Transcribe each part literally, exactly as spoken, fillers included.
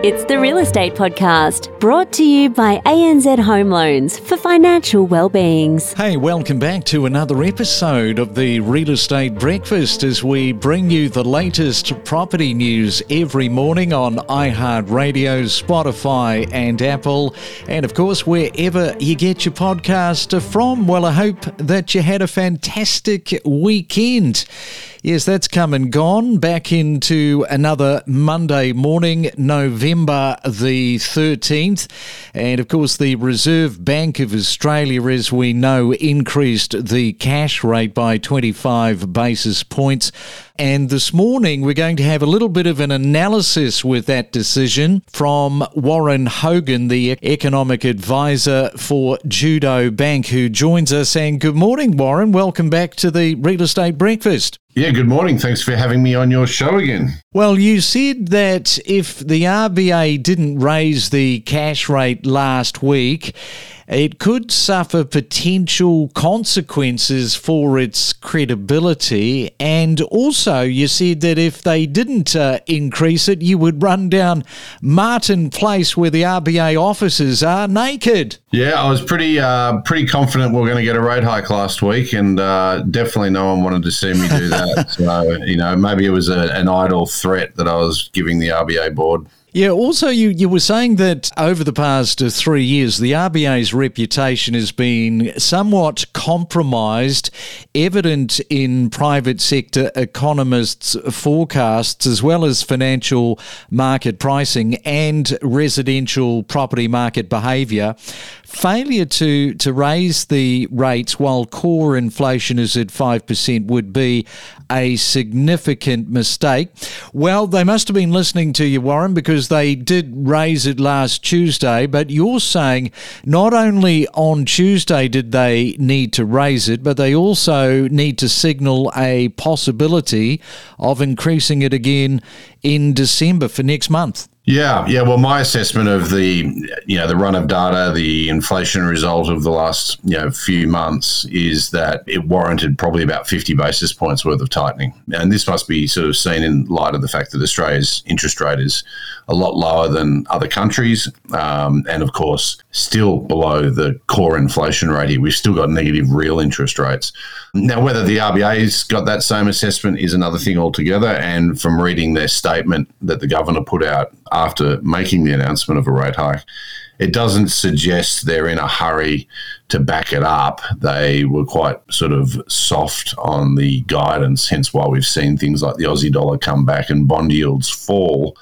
It's the Real Estate Podcast, brought to you by A N Z Home Loans for financial well-beings. Hey, welcome back to another episode of the Real Estate Breakfast as we bring you the latest property news every morning on iHeartRadio, Spotify and Apple, and of course wherever you get your podcast from. Well, I hope that you had a fantastic weekend. Yes, that's come and gone. Back into another Monday morning, November the thirteenth. And of course, the Reserve Bank of Australia, as we know, increased the cash rate by twenty-five basis points. And this morning, we're going to have a little bit of an analysis with that decision from Warren Hogan, the economic advisor for Judo Bank, who joins us. And good morning, Warren. Welcome back to the Real Estate Breakfast. Yeah, good morning. Thanks for having me on your show again. Well, you said that if the R B A didn't raise the cash rate last week, it could suffer potential consequences for its credibility. And also, you said that if they didn't uh, increase it, you would run down Martin Place, where the R B A offices are, naked. Yeah, I was pretty uh, pretty confident we were going to get a rate hike last week, and uh, definitely no one wanted to see me do that. So, you know, maybe it was a, an idle threat that I was giving the R B A board. Yeah, also you, you were saying that over the past uh, three years, the R B A's reputation has been somewhat compromised, evident in private sector economists' forecasts, as well as financial market pricing and residential property market behaviour. Failure to, to raise the rates while core inflation is at five percent would be a significant mistake. Well, they must have been listening to you, Warren, because they did raise it last Tuesday, but you're saying not only on Tuesday did they need to raise it, but they also need to signal a possibility of increasing it again in December for next month. Yeah, yeah. Well, my assessment of the, you know, the run of data, the inflation result of the last, you know, few months is that it warranted probably about fifty basis points worth of tightening. And this must be sort of seen in light of the fact that Australia's interest rate is a lot lower than other countries, um, and of course still below the core inflation rate here. We've still got negative real interest rates. Now, whether the R B A's got that same assessment is another thing altogether. And from reading their statement that the governor put out after making the announcement of a rate hike, it doesn't suggest they're in a hurry to back it up. They were quite sort of soft on the guidance, hence why we've seen things like the Aussie dollar come back and bond yields fall.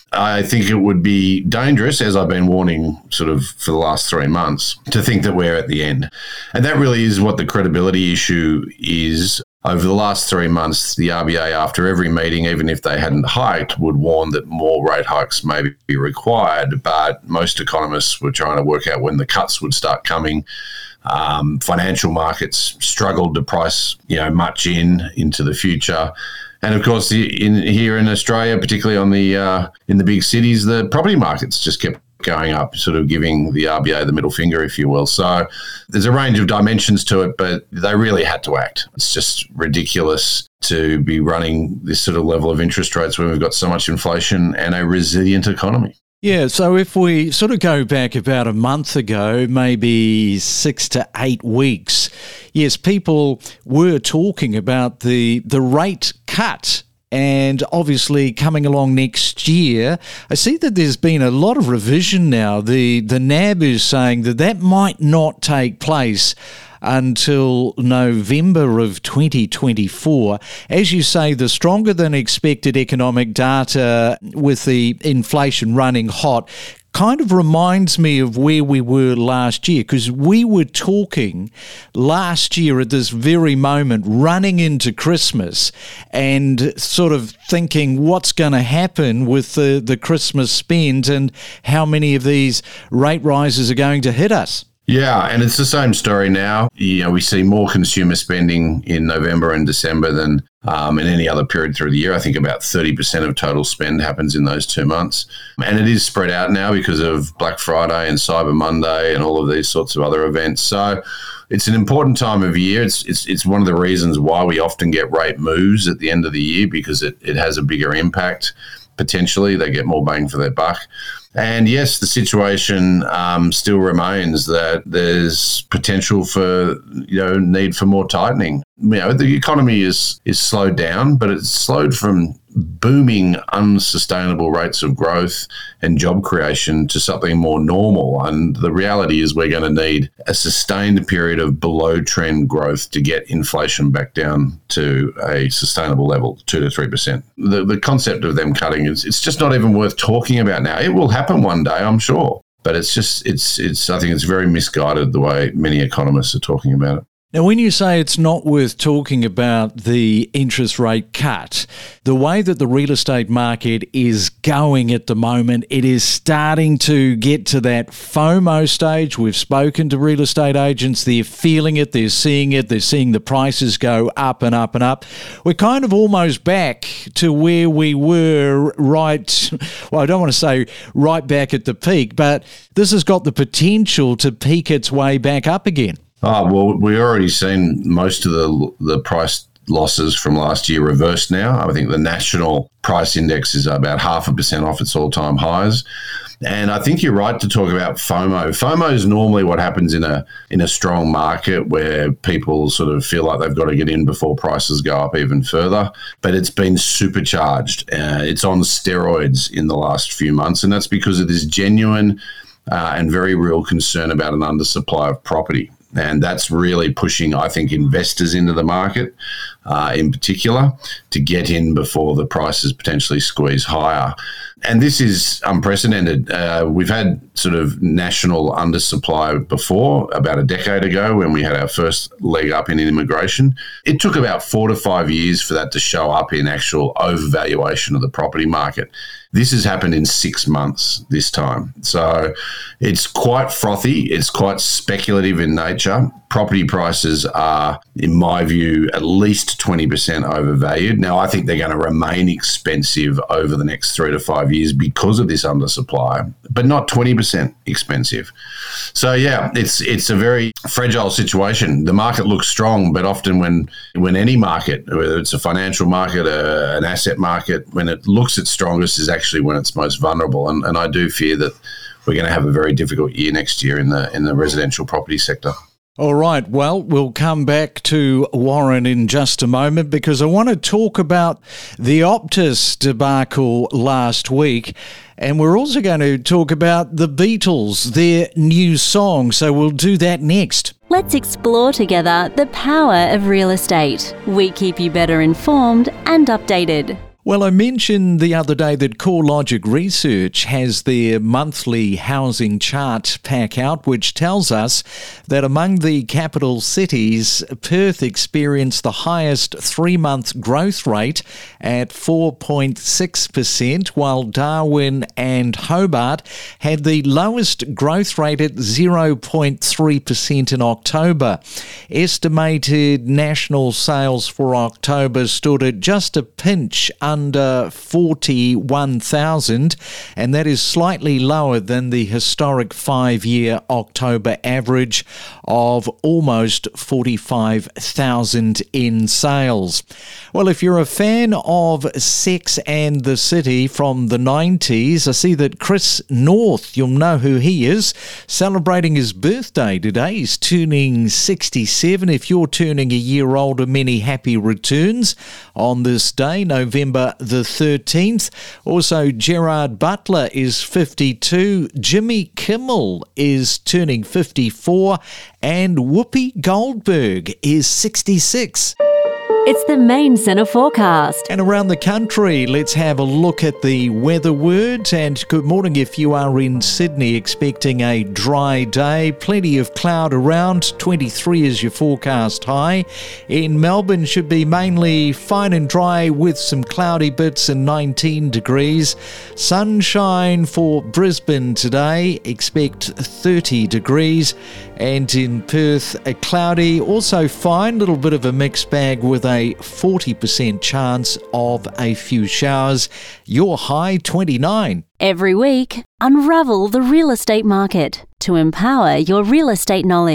I think it would be dangerous, as I've been warning sort of for the last three months, to think that we're at the end. And that really is what the credibility issue is. Over the last three months, the R B A, after every meeting, even if they hadn't hiked, would warn that more rate hikes may be required. But most economists were trying to work out when the cuts would start coming. Um, financial markets struggled to price, you know, much in into the future. And of course, in here in Australia, particularly on the uh, in the big cities, the property markets just kept going up, sort of giving the R B A the middle finger, if you will. So there's a range of dimensions to it, but they really had to act. It's just ridiculous to be running this sort of level of interest rates when we've got so much inflation and a resilient economy. Yeah, so if we sort of go back about a month ago, maybe six to eight weeks, yes, people were talking about the the rate cut. And obviously coming along next year, I see that there's been a lot of revision now. The the N A B is saying that that might not take place until November of twenty twenty-four. As you say, the stronger than expected economic data with the inflation running hot kind of reminds me of where we were last year, because we were talking last year at this very moment, running into Christmas and sort of thinking what's going to happen with the, the Christmas spend and how many of these rate rises are going to hit us. Yeah, and it's the same story now. You know, we see more consumer spending in November and December than um, in any other period through the year. I think about thirty percent of total spend happens in those two months. And it is spread out now because of Black Friday and Cyber Monday and all of these sorts of other events. So it's an important time of year. It's it's it's one of the reasons why we often get rate moves at the end of the year, because it, it has a bigger impact. potentially. They get more bang for their buck. And yes, the situation um, still remains that there's potential for, you know, need for more tightening. You know, the economy is is slowed down, but it's slowed from booming, unsustainable rates of growth and job creation to something more normal. And the reality is we're going to need a sustained period of below trend growth to get inflation back down to a sustainable level, two to three percent. The the concept of them cutting is it's just not even worth talking about now. It will happen one day, I'm sure. But it's just it's it's I think it's very misguided the way many economists are talking about it. Now, when you say it's not worth talking about the interest rate cut, the way that the real estate market is going at the moment, it is starting to get to that FOMO stage. We've spoken to real estate agents. They're feeling it. They're seeing it. They're seeing the prices go up and up and up. We're kind of almost back to where we were right, well, I don't want to say right back at the peak, but this has got the potential to peak its way back up again. Oh, well, we've already seen most of the the price losses from last year reversed now. I think the national price index is about half a percent off its all-time highs. And I think you're right to talk about FOMO. FOMO is normally what happens in a in a strong market where people sort of feel like they've got to get in before prices go up even further. But it's been supercharged. Uh, it's on steroids in the last few months, and that's because of this genuine uh, and very real concern about an undersupply of property. And that's really pushing, I think, investors into the market uh, in particular to get in before the prices potentially squeeze higher. And this is unprecedented. Uh, we've had sort of national undersupply before, about a decade ago when we had our first leg up in immigration. It took about four to five years for that to show up in actual overvaluation of the property market. This has happened in six months this time. So it's quite frothy. It's quite speculative in nature. Property prices are, in my view, at least twenty percent overvalued. Now, I think they're going to remain expensive over the next three to five years because of this undersupply, but not twenty percent expensive. So, yeah, it's it's a very fragile situation. The market looks strong, but often when, when any market, whether it's a financial market, a, an asset market, when it looks its strongest is actually when it's most vulnerable. And, and I do fear that we're going to have a very difficult year next year in the in the residential property sector. All right, well, we'll come back to Warren in just a moment because I want to talk about the Optus debacle last week, and we're also going to talk about the Beatles, their new song, so we'll do that next. Let's explore together the power of real estate. We keep you better informed and updated. Well, I mentioned the other day that CoreLogic Research has their monthly housing chart pack out, which tells us that among the capital cities, Perth experienced the highest three-month growth rate at four point six percent, while Darwin and Hobart had the lowest growth rate at zero point three percent in October. Estimated national sales for October stood at just a pinch under under forty-one thousand, and that is slightly lower than the historic five-year October average of almost forty-five thousand in sales. Well, if you're a fan of Sex and the City from the nineties, I see that Chris North, you'll know who he is, celebrating his birthday today. He's turning sixty-seven. If you're turning a year older, many happy returns on this day, November the thirteenth. Also, Gerard Butler is fifty-two. Jimmy Kimmel is turning fifty-four. And Whoopi Goldberg is sixty-six. It's the main centre forecast. And around the country, let's have a look at the weather word. And good morning if you are in Sydney, expecting a dry day. Plenty of cloud around. twenty-three is your forecast high. In Melbourne, should be mainly fine and dry with some cloudy bits and nineteen degrees. Sunshine for Brisbane today. Expect thirty degrees. And in Perth, a cloudy, also fine, little bit of a mixed bag with a forty percent chance of a few showers. Your high twenty-nine. Every week, unravel the real estate market to empower your real estate knowledge.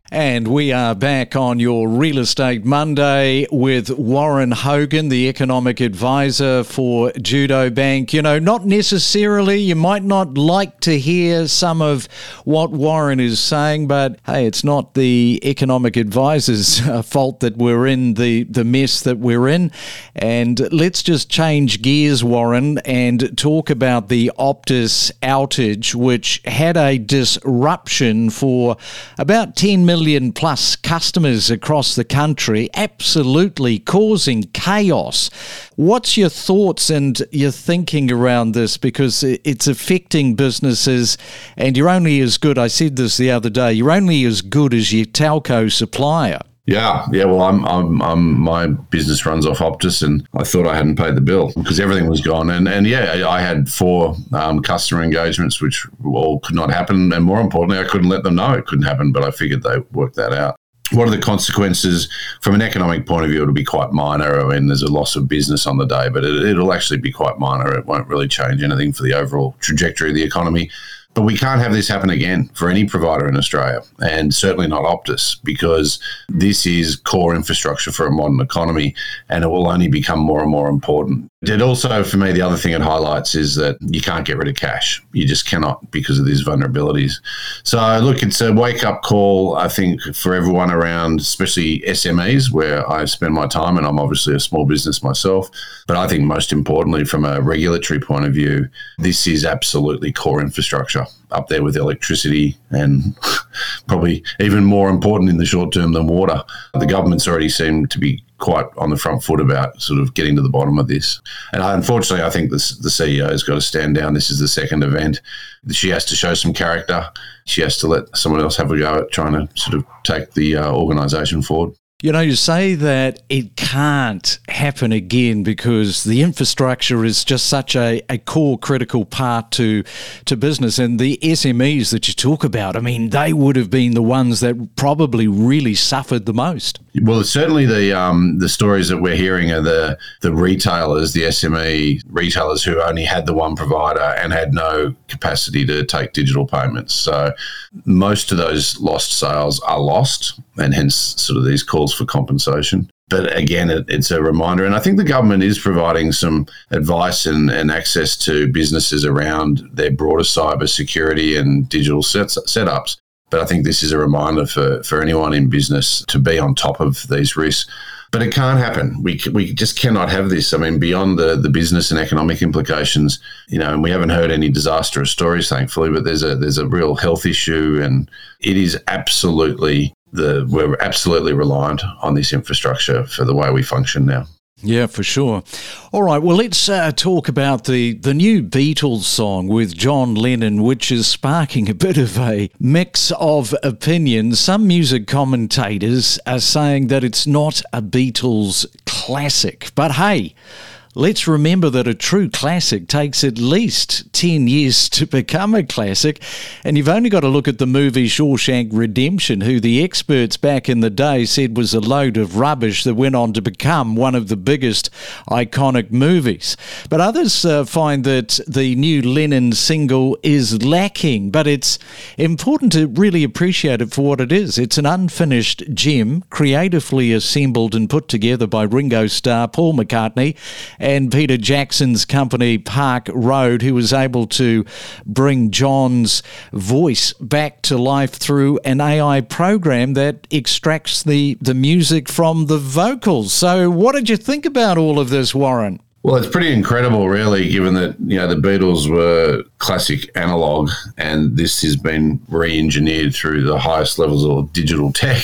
And we are back on your Real Estate Monday with Warren Hogan, the economic advisor for Judo Bank. You know, not necessarily, you might not like to hear some of what Warren is saying, but hey, it's not the economic advisor's fault that we're in the, the mess that we're in. And let's just change gears, Warren, and talk about the Optus outage, which had a disruption for about ten million plus customers across the country, absolutely causing chaos. What's your thoughts and your thinking around this? Because it's affecting businesses, and you're only as good, I said this the other day, you're only as good as your telco supplier. Yeah, yeah. Well, I'm, I'm, I'm, my business runs off Optus, and I thought I hadn't paid the bill because everything was gone. And, and yeah, I had four um, customer engagements, which all could not happen. And more importantly, I couldn't let them know it couldn't happen, but I figured they worked that out. What are the consequences? From an economic point of view, it'll be quite minor. I mean, there's a loss of business on the day, but it, it'll actually be quite minor. It won't really change anything for the overall trajectory of the economy. But we can't have this happen again for any provider in Australia, and certainly not Optus, because this is core infrastructure for a modern economy, and it will only become more and more important. It also, for me, the other thing it highlights is that you can't get rid of cash. You just cannot because of these vulnerabilities. So, look, it's a wake-up call, I think, for everyone around, especially S M Es, where I spend my time, and I'm obviously a small business myself. But I think most importantly, from a regulatory point of view, this is absolutely core infrastructure, up there with electricity and probably even more important in the short term than water. The government's already seemed to be quite on the front foot about sort of getting to the bottom of this. And unfortunately, I think this, the C E O has got to stand down. This is the second event. She has to show some character. She has to let someone else have a go at trying to sort of take the uh, organisation forward. You know, you say that it can't happen again because the infrastructure is just such a, a core critical part to to business. And the S M Es that you talk about, I mean, they would have been the ones that probably really suffered the most. Well, certainly the um, the stories that we're hearing are the, the retailers, the S M E retailers who only had the one provider and had no capacity to take digital payments. So most of those lost sales are lost, and hence sort of these calls for compensation. But again, it, it's a reminder, and I think the government is providing some advice and, and access to businesses around their broader cyber security and digital sets, setups. But I think this is a reminder for, for anyone in business to be on top of these risks. But it can't happen. We we just cannot have this. I mean, beyond the, the business and economic implications, you know, and we haven't heard any disastrous stories, thankfully, but there's a there's a real health issue, and it is absolutely the we're absolutely reliant on this infrastructure for the way we function now. Yeah, for sure. All right, well, let's uh, talk about the, the new Beatles song with John Lennon, which is sparking a bit of a mix of opinions. Some music commentators are saying that it's not a Beatles classic. But hey, let's remember that a true classic takes at least ten years to become a classic, and you've only got to look at the movie Shawshank Redemption, who the experts back in the day said was a load of rubbish that went on to become one of the biggest iconic movies. But others uh, find that the new Lennon single is lacking, but it's important to really appreciate it for what it is. It's an unfinished gem, creatively assembled and put together by Ringo Starr, Paul McCartney, and Peter Jackson's company Park Road, who was able to bring John's voice back to life through an A I program that extracts the, the music from the vocals. So what did you think about all of this, Warren? Well, it's pretty incredible, really, given that, you know, the Beatles were classic analog, and this has been re-engineered through the highest levels of digital tech.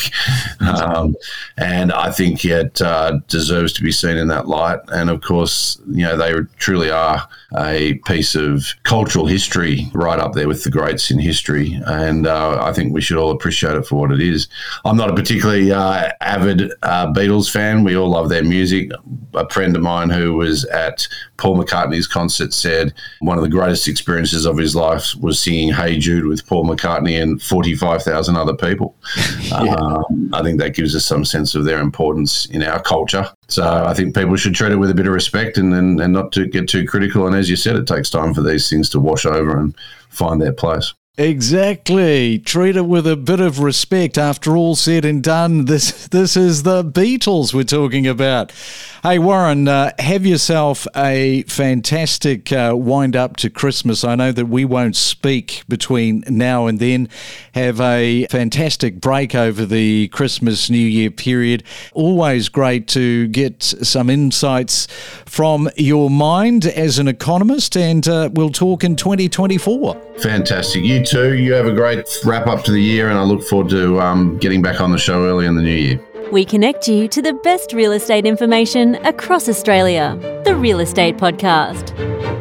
Um, and I think it uh, deserves to be seen in that light. And, of course, you know, they truly are a piece of cultural history right up there with the greats in history. And uh, I think we should all appreciate it for what it is. I'm not a particularly uh, avid uh, Beatles fan. We all love their music. A friend of mine who was at Paul McCartney's concert said one of the greatest experiences of his life was singing Hey Jude with Paul McCartney and forty-five thousand other people. yeah. um, I think that gives us some sense of their importance in our culture. So I think people should treat it with a bit of respect and, and, and not to get too critical. And as you said, it takes time for these things to wash over and find their place. Exactly. Treat it with a bit of respect. After all said and done, this this is the Beatles we're talking about. Hey, Warren, uh, have yourself a fantastic uh, wind up to Christmas. I know that we won't speak between now and then. Have a fantastic break over the Christmas New Year period. Always great to get some insights from your mind as an economist, and uh, we'll talk in twenty twenty-four. Fantastic. You too. You have a great wrap up to the year, and I look forward to um, getting back on the show early in the new year. We connect you to the best real estate information across Australia. The Real Estate Podcast.